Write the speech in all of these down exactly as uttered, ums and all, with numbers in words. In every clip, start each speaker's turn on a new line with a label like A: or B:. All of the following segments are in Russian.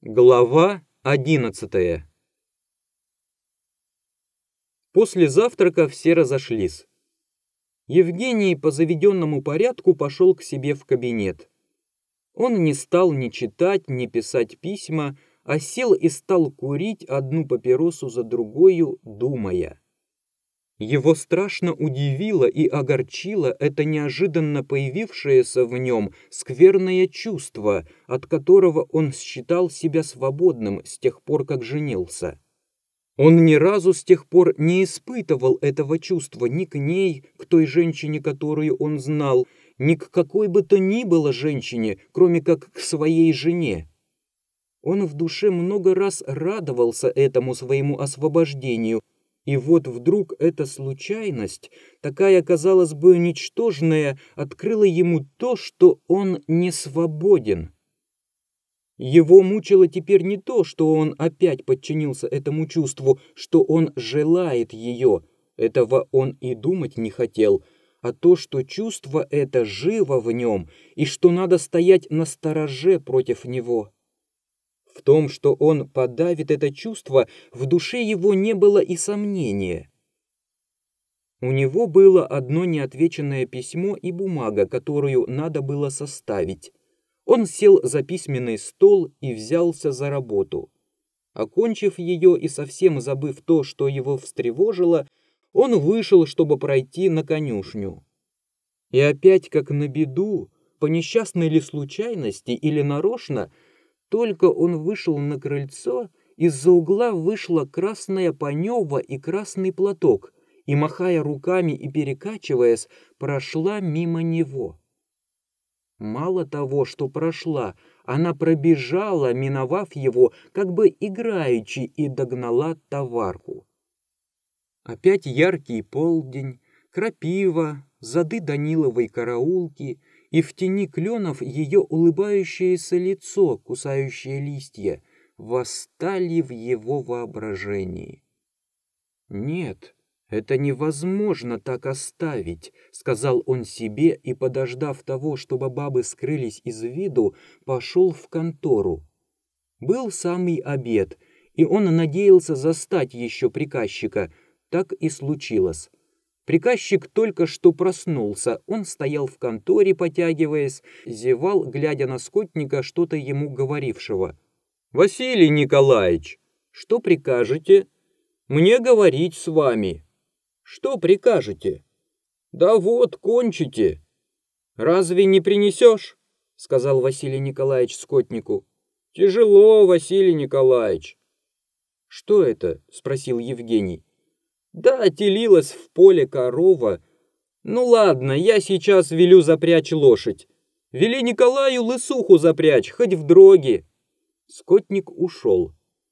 A: Глава одиннадцатая. После завтрака все разошлись. Евгений по заведенному порядку пошел к себе в кабинет. Он не стал ни читать, ни писать письма, а сел и стал курить одну папиросу за другою, думая. Его страшно удивило и огорчило это неожиданно появившееся в нем скверное чувство, от которого он считал себя свободным с тех пор, как женился. Он ни разу с тех пор не испытывал этого чувства ни к ней, к той женщине, которую он знал, ни к какой бы то ни было женщине, кроме как к своей жене. Он в душе много раз радовался этому своему освобождению, и вот вдруг эта случайность, такая, казалось бы, ничтожная, открыла ему то, что он не свободен. Его мучило теперь не то, что он опять подчинился этому чувству, что он желает ее, этого он и думать не хотел, а то, что чувство это живо в нем, и что надо стоять настороже против него. В том, что он подавит это чувство, в душе его не было и сомнения. У него было одно неотвеченное письмо и бумага, которую надо было составить. Он сел за письменный стол и взялся за работу. Окончив ее и совсем забыв то, что его встревожило, он вышел, чтобы пройти на конюшню. И опять, как на беду, по несчастной ли случайности или нарочно, только он вышел на крыльцо, из-за угла вышла красная панева и красный платок, и, махая руками и перекачиваясь, прошла мимо него. Мало того, что прошла, она пробежала, миновав его, как бы играючи, и догнала товарку. Опять яркий полдень, крапива, зады Даниловой караулки, и в тени кленов ее улыбающееся лицо, кусающее листья, восстали в его воображении. «Нет, это невозможно так оставить», — сказал он себе и, подождав того, чтобы бабы скрылись из виду, пошел в контору. Был самый обед, и он надеялся застать еще приказчика. Так и случилось. Приказчик только что проснулся, он стоял в конторе, потягиваясь, зевал, глядя на скотника, что-то ему говорившего. «Василий Николаевич, что прикажете?» «Мне говорить с вами». «Что прикажете?» «Да вот, кончите». «Разве не принесешь?» — сказал Василий Николаевич скотнику. «Тяжело, Василий Николаевич». «Что это?» — спросил Евгений. «Да, отелилась в поле корова. Ну ладно, я сейчас велю запрячь лошадь. Вели Николаю лысуху запрячь, хоть в дроги». Скотник ушел.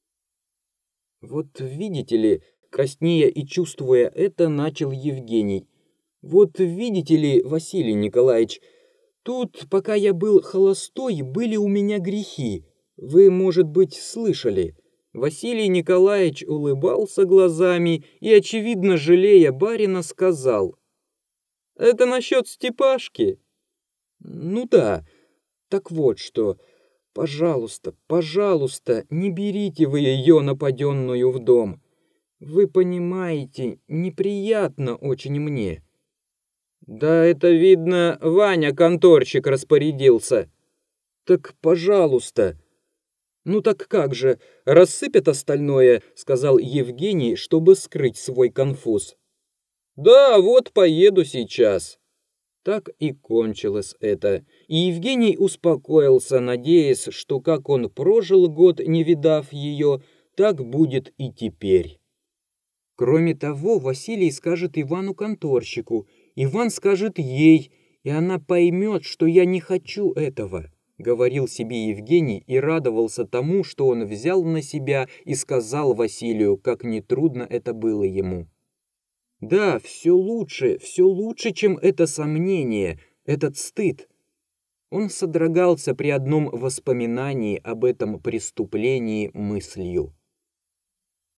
A: «Вот видите ли», краснея и чувствуя это, начал Евгений. «Вот видите ли, Василий Николаевич, тут, пока я был холостой, были у меня грехи. Вы, может быть, слышали». Василий Николаевич улыбался глазами и, очевидно, жалея барина, сказал. «Это насчет Степашки?» «Ну да, так вот что. Пожалуйста, пожалуйста, не берите вы ее нападенную в дом. Вы понимаете, неприятно очень мне». «Да это, видно, Ваня конторщик распорядился». «Так, пожалуйста». «Ну так как же, рассыпят остальное», — сказал Евгений, чтобы скрыть свой конфуз. «Да, вот поеду сейчас». Так и кончилось это, и Евгений успокоился, надеясь, что как он прожил год, не видав ее, так будет и теперь. Кроме того, Василий скажет Ивану-конторщику, Иван скажет ей, и она поймет, что я не хочу этого. — говорил себе Евгений и радовался тому, что он взял на себя и сказал Василию, как нетрудно это было ему. Да, все лучше, все лучше, чем это сомнение, этот стыд. Он содрогался при одном воспоминании об этом преступлении мыслью.